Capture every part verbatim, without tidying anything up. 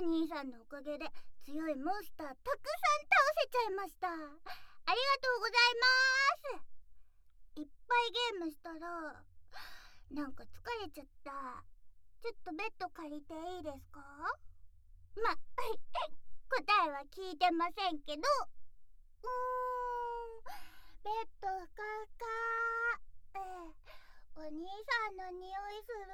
兄さんのおかげで強いモンスターたくさん倒せちゃいました。ありがとうございます。いっぱいゲームしたらなんか疲れちゃった。ちょっとベッド借りていいですか？ま、答えは聞いてませんけど、うーん、ベッドふかふか。ええ、お兄さんの匂いする。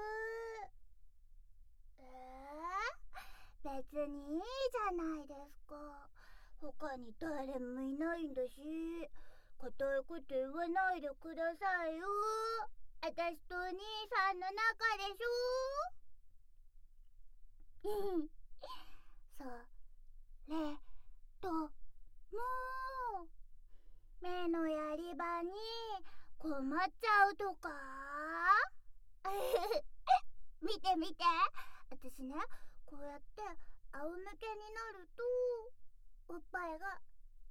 えー、別にいいじゃないですか。他に誰もいないんだし、固いこと言わないでくださいよ。私とお兄さんの中でしょ。それともう目のやり場に困っちゃうとか見て見て、私ね、こうやって仰向けになるとおっぱいがたっ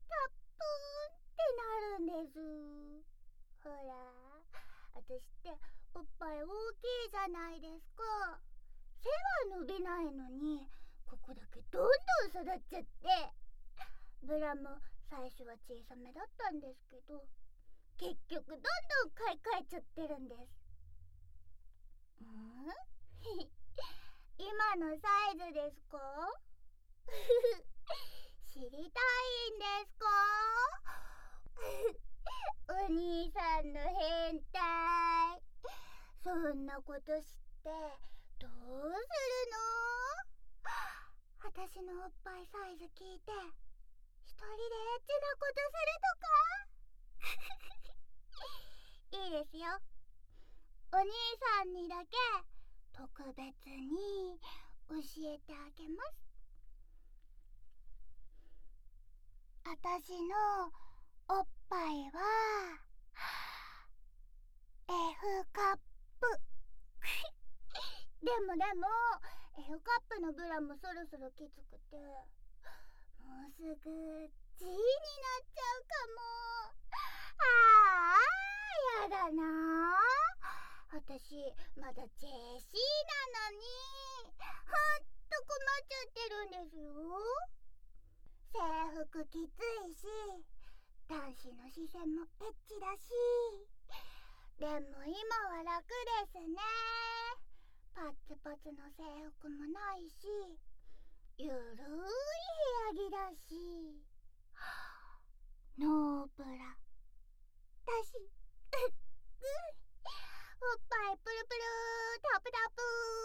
ぷんってなるんです。ほら、私っておっぱい大きいじゃないですか。背は伸びないのにここだけどんどん育っちゃって、ブラも最初は小さめだったんですけど、結局どんどん買い替えちゃってるんです。ん今のサイズですか？知りたいんですか？お兄さんの変態。そんなこと知ってどうするの？私のおっぱいサイズ聞いて一人でエッチなことするとか？いいですよ。お兄さんにだけ特別に教えてあげます。私のおっぱいは F カップ。でもでも F カップのブラもそろそろきつくて、もうすぐ G になっちゃうかも。ああ、やだな。私まだ ジェーシー なのにほんと困っちゃってるんですよ。制服きついし、男子の視線もエッチだし、でも今は楽ですね。パッツパツの制服もないし、ゆるい部屋着だし、ノーブラだし、おっぱいプルプルタプタ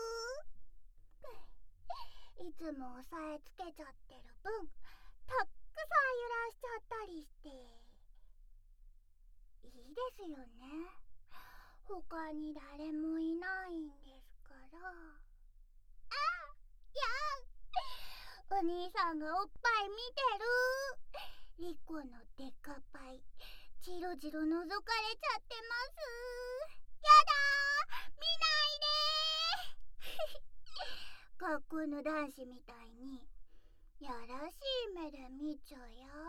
プ。いつも押さえつけちゃってる分、たくさん揺らしちゃったりして、いいですよね。他に誰もいないんですから。あ、やあ、お兄さんがおっぱい見てる。リコのデカパイジロジロ覗かれちゃってます。やだー、見ないでー。学校の男子みたいにやらしい目で見ちゃうよ。も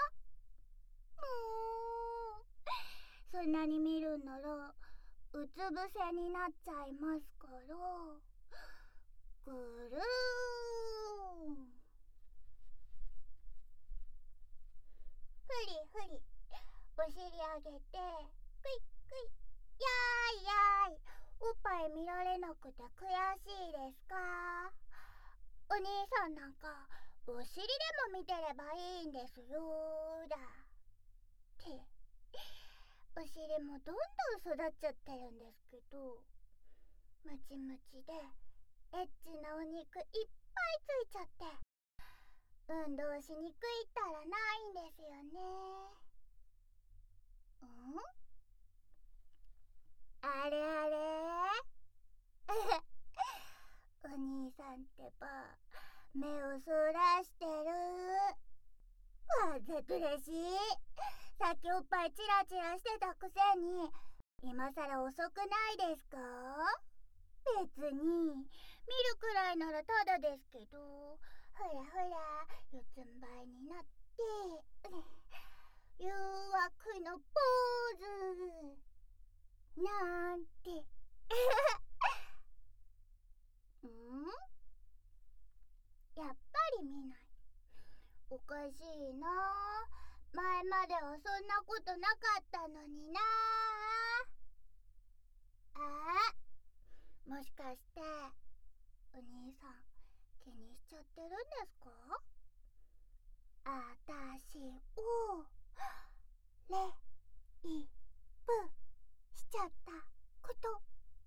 うそんなに見るならうつ伏せになっちゃいますから。ぐるーん、ふりふり、お尻上げてクイックイ、やーいやーい。おっぱい見られなくて悔しいですか？お兄さんなんかお尻でも見てればいいんですよだって。お尻もどんどん育っちゃってるんですけど、ムチムチでエッチなお肉いっぱいついちゃって、運動しにくいったらないんですよね。ん？あれあれお兄さんってば目をそらしてる。わざとらしい。さっきおっぱいチラチラしてたくせに今さら遅くないですか？別に見るくらいならただですけど、ほらほら四つん這いになって誘惑のポーズなんてん？ 前まではそんなことなかったのにな。あー、もしかしてお兄さん気にしちゃってるんですか？あたしをレイプしちゃったこと。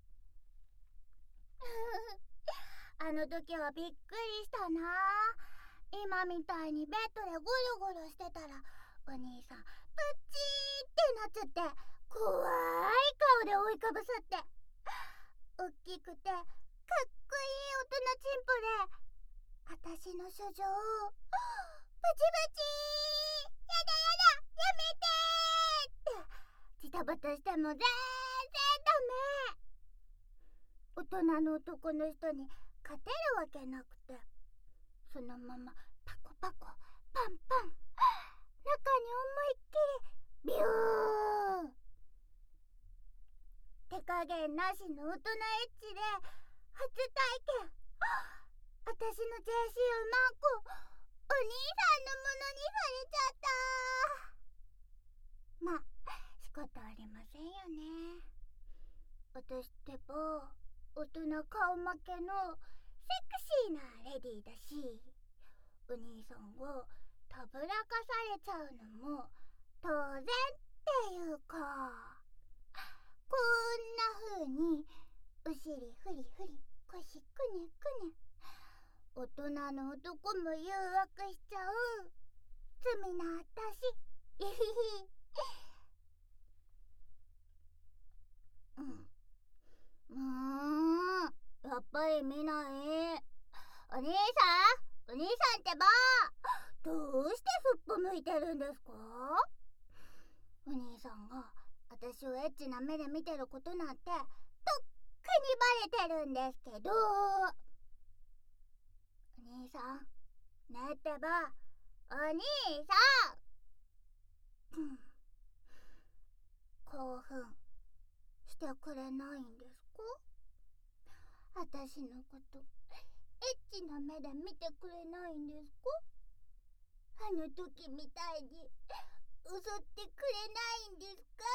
あの時はびっくりしたな。今みたいにベッドでゴロゴロしてたらお兄さんプチーってなっちゃって、怖い顔で覆いかぶさって、おっきくてかっこいい大人チンポであたしの書状をブチブチー、やだやだやめてーってジタバタしても全然ダメ。大人の男の人に勝てるわけなくて、そのままパコパコパンパン、中に思いっきりビュー。手加減なしの大人エッチで初体験。あたしの ジェーシー をマンコお兄さんのものにされちゃった。まあ仕方ありませんよね。私ってば大人顔負けのセクシーなレディーだし、お兄さんがたぶらかされちゃうのも当然っていうか、こんな風にお尻フリフリ腰くねくね、大人の男も誘惑しちゃう罪なあたし。いひひうん、もうやっぱり見ない。お兄さんお兄さんってばどうしてすっぽ向いてるんですか？お兄さんが私をエッチな目で見てることなんてとっくにバレてるんですけど。お兄さんねえってばお兄さん興奮してくれないんですか？私のことエッチな目で見てくれないんですか？あの時みたいに襲ってくれないんですか？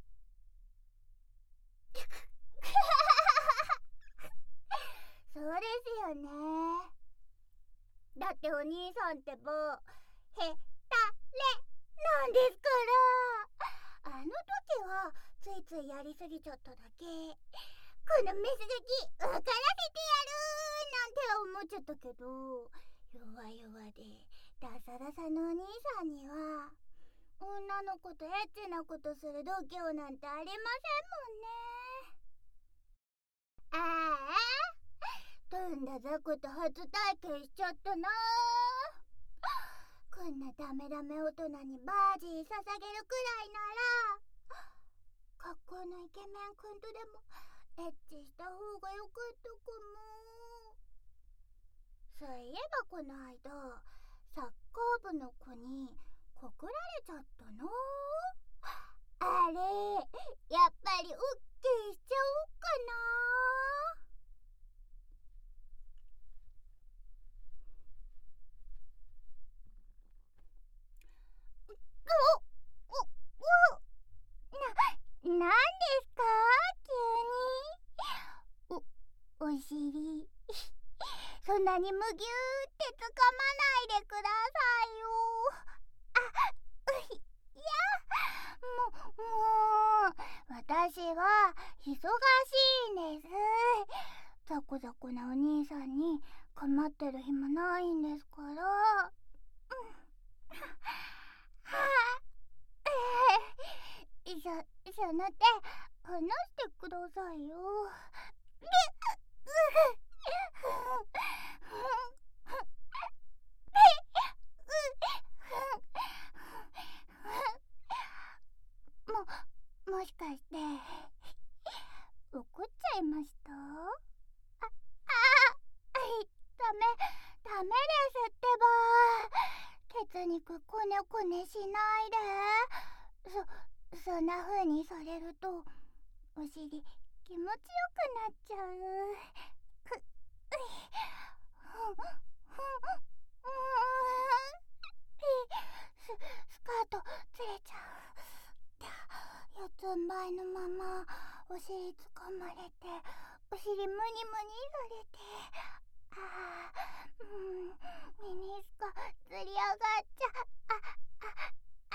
そうですよね。だってお兄さんってばヘタレなんですから。あの時はついついやりすぎちゃっただけ。このメスガキ分からせてやるなんて思っちゃったけど、弱々でダサダサのお兄さんには女の子とエッチなことする度胸なんてありませんもんね。ああ、とんだ雑魚と初体験しちゃったな。こんなダメダメ大人にバージー捧げるくらいなら、学校のイケメンくんとでもエッチした方がよかったかも。そういえばこの間サッカー部の子に告られちゃったな。あれやっぱり オーケー しちゃおうかな。おおおな、なんですか急に。お、お尻そんなにむぎゅーってつかまないでくださいよ。あ、うい、いや、もう、もう、私は忙しいんです。ザコザコなお兄さんに構ってる暇ないんですから。うん、はあ、えー、そ、その手離してくださいよ。で、も、もしかして怒っちゃいました？あ、あ、はい、ダメ、ダメですってば。血肉こねこねしないで。そ、そんな風にされるとお尻気持ちよくなっちゃう。ふ、うい、ふん、ふん、ふん、ス、スカートお尻つかまれて、お尻ムニムニされて、あー、うん、ミニスカずり上がっちゃ、あ、あ、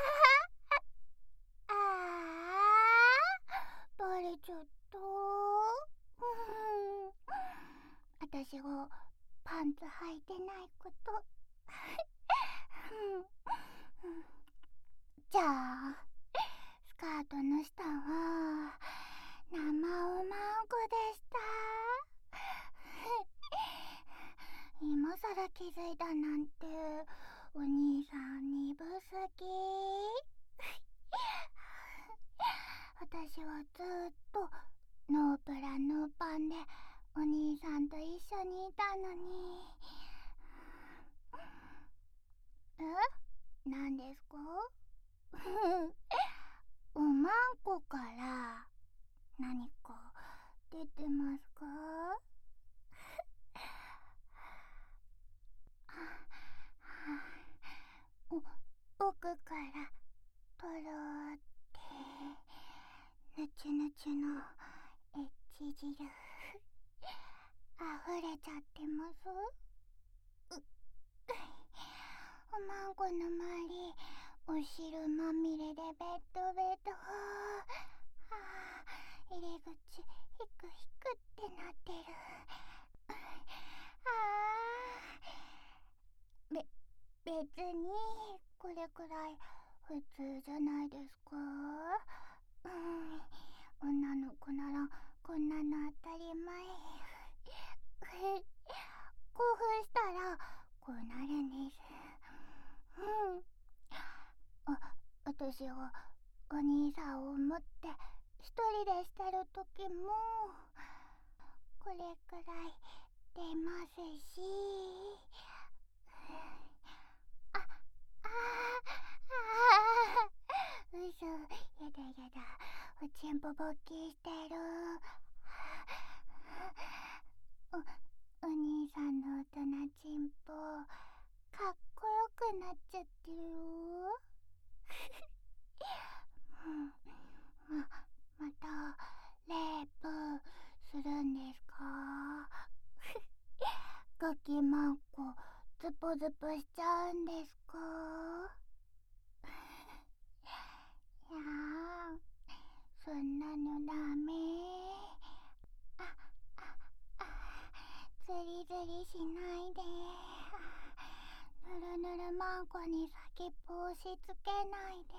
あー、あー、バレちゃった。うん、私がパンツ履いてないこと。うん、じゃあ、スカートの下は生おまんこでした。今さら気づいたなんて、お兄さん鈍すぎ。私はずっとノープラノーパンでお兄さんと一緒にいたのに。え？何ですか？おまんこから何か出てますか？お、奥からとろーってぬちゅぬちゅのエッチ汁溢れちゃってます。うおまんこの周りお汁まみれでベッドベッド。はあ、入り口ヒクヒクってなってる。あー、べ、別にこれくらい普通じゃないですか？うん、女の子ならこんなの当たり前。興奮したらこうなるんです。うん、あ、私はお兄さんを持って一人でしてる時もこれくらい出ますし、あ、あー、あー、嘘、やだやだ、おちんぽぼっきしてる。お、お兄さんの大人ちんぽかっこよくなっちゃってるよ。ま、またレイプするんですか？ガキマンコズポズポしちゃうんですか？いやー、そんなのダメ。あ、あ、あ、ズリズリしないで。ぬるぬるマンコに先っぽ押し付けないで。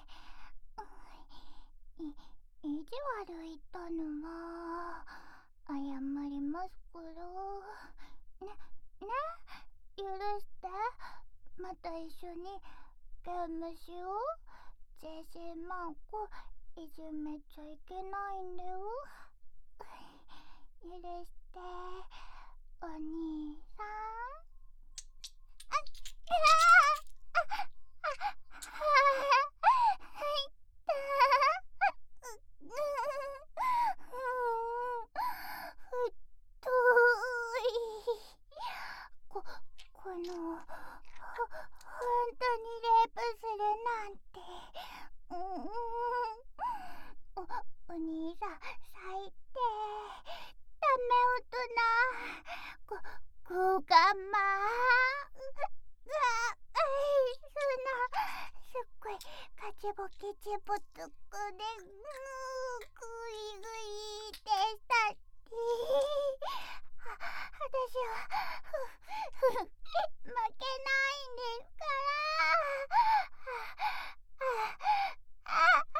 い、意地悪言ったのは謝りますから。ね、ね、許して。また一緒にゲームしよう。ジェシーマンコいじめちゃいけないんだよ。許してお兄さん。あっ、あああはいったー。ふっといこ、このほ、ほんとにレイプするなんて。うん、お、お兄さん最低。ダメ大人。こ、こがまー。うわ、あい、そんな、すっごい、かちぼきちぼつくで、ぐー、ぐいぐいでしたって。あ、私は、ふ、ふ、負けないんですから。あ、あ、あ、あ、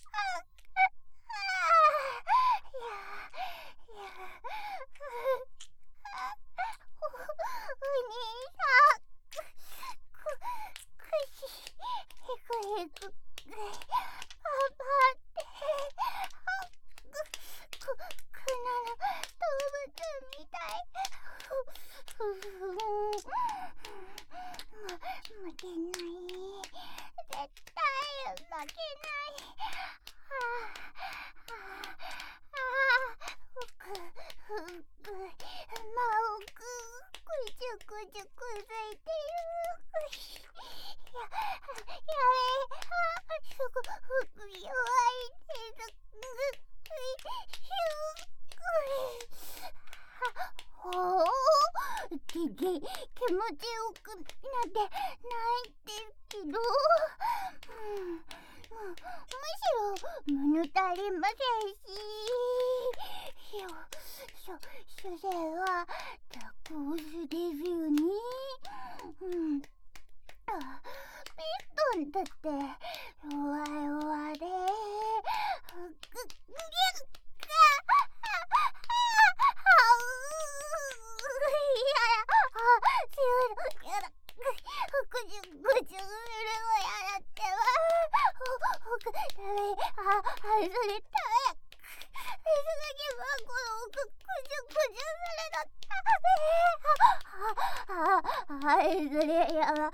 負けない。絶対負けない。はあ、はあ、ふく、ふく、まおく、くじゅくじゅくづいてる。や、やべえ、あ、すご、ふく弱いです。ぐ、 気持ちよくなんてないんですけど、うん、むしろ物足りませんし、しょ、しょ、所詮はタコスですよね。うん。あ、ピストンだって弱い弱で、ぐ、ぐぎゅっか、あういやあ、しゅる、やだ、ぐじゅぐじゅるをやらっては、ほ、ほく、ダメ、あ、あ、それダメ、水だけはこのぐ、ぐじゅぐじゅするの、あ、あ、あ、あ、それやば、やばいです。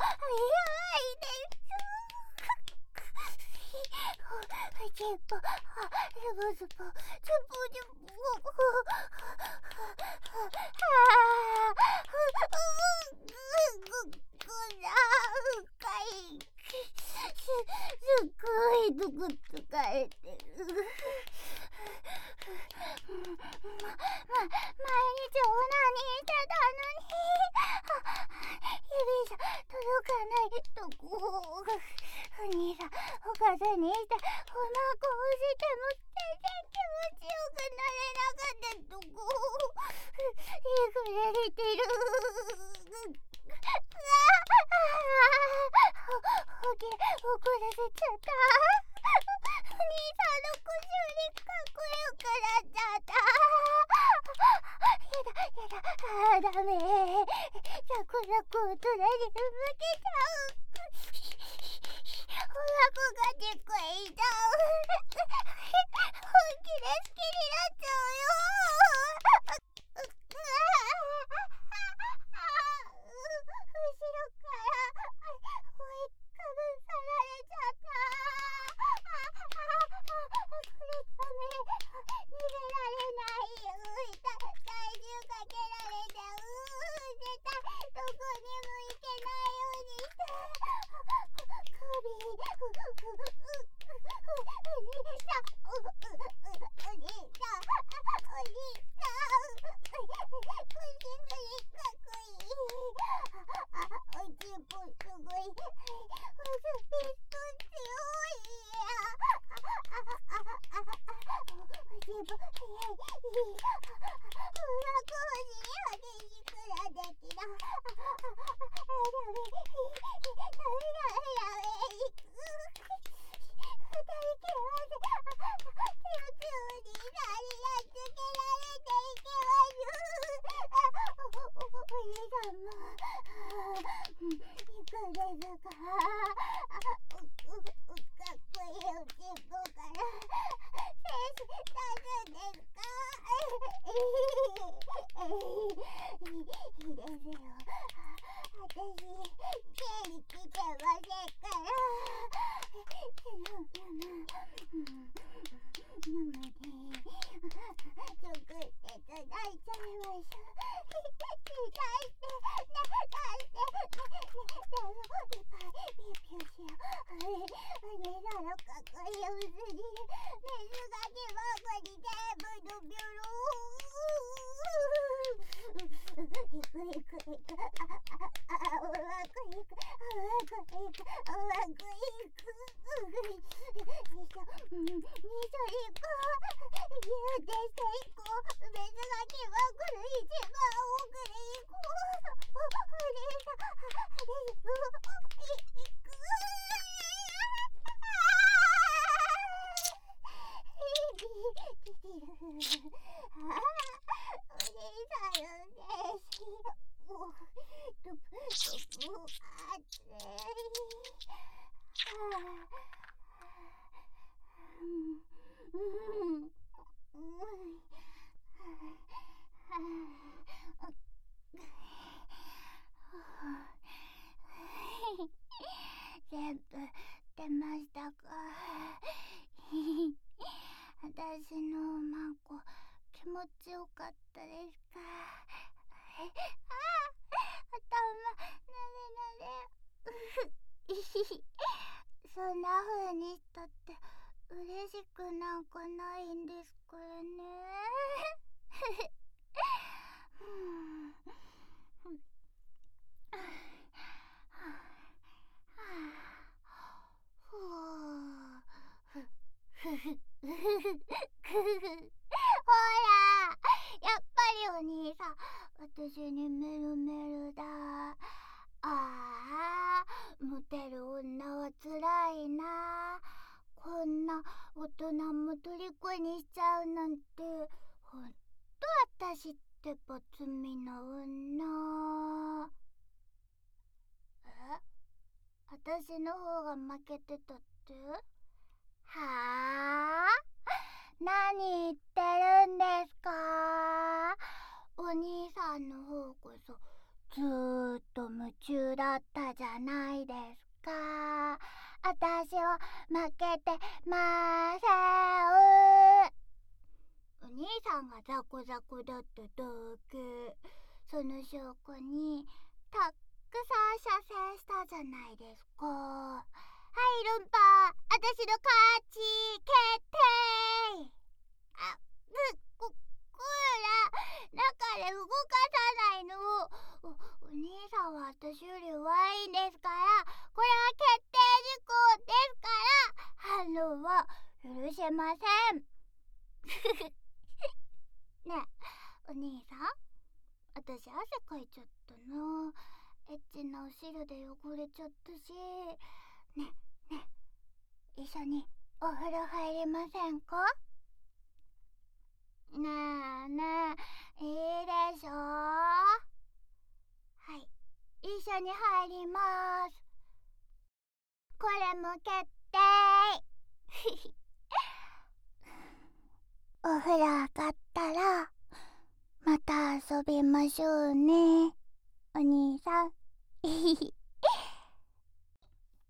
ちっぽ、あ、ズボズボ、ズボズボ、ああ、ぐ、ぐ、ぐら、深い、す、すっごいどこ疲れてる。ま、ま、毎日オナニーしてたのに、指じゃ届かないとこ、お兄さん、お母さんにして、おまこをしても全然気持ちよくなれなかったとこ、えぐられてる。うわあ、お、おき、怒らせちゃった。お兄さんの腰よりかっこよくなっちゃった。やだ、やだ、あーダメ。ザクザク大人に向けちゃう。お腹がでっかいだ。本気で好きになっちゃうよ。う、う、う後ろから追いかぶさられちゃった。これダメ。逃げられない。体重かけられて、うー絶対どこにも行けないようにして。首、う、う、う、う、お兄さん、う、う、う、お兄さん、お兄さん、おしぐりかっこいい。あ、あ、おちんぽすごい。おすピストン強い。あ、あ、あ、あ、あ、おちんぽ早い。うらこほじに激しくなってきた。あ、あ、あ、ダメ。ダメダメダメ。二人きりまで、強強になりやっつけられていけます。お、お、お兄さんも、いかがですか。う、う、う、かっこいいおちんぽから、精子出すんですか。いい、いいですよ。私、生理来てませんから。なので、直接抱いちゃいましょう。抱いて、ね、抱いて、ね、ね、でも、いっぱい、ピューピューしよう。お姉さんのかっこいいお水に、水がきばこに全部のビュロー。いくいくいく、あ、あ、あ、うまくいく、うまくいく、うまくいく。にしょ、にしょいこう。言うて成功。水がきばこの一番奥に行こう。お、お姉さん、あれ、う、い、いく。ああ、お姉さんの精子。お、と、と、熱い。全部出ましたか。私のおまんこ気持ちよかったですか。ああ、頭なでなで。そんな風にしたって嬉しくなんかないんですからね。 私にメルメルだ。ああ、モテる女はつらいな。こんな大人も虜にしちゃうなんて、ほんと私ってボツミの女。え？私の方が負けてたって？はあ？何言ってるんですか？お兄さんの方こそずーっと夢中だったじゃないですか。私は負けてません。お兄さんがザコザコだっただけ。その証拠にたくさん射精したじゃないですか。はい、ルンパ、私の勝ち決定。あ、ぐ、こ、こら、中で動かさないの。お、お兄さんは私より弱いんですから、これは決定事項ですから、反論は許せません。ねえ、お兄さん、私汗かいちゃったな。エッチなお汁で汚れちゃったし。ねえ、ねえ、一緒にお風呂入りませんか？ねえねえ、いいでしょ？はい、一緒に入ります。これも決定。お風呂上がったらまた遊びましょうね、お兄さん。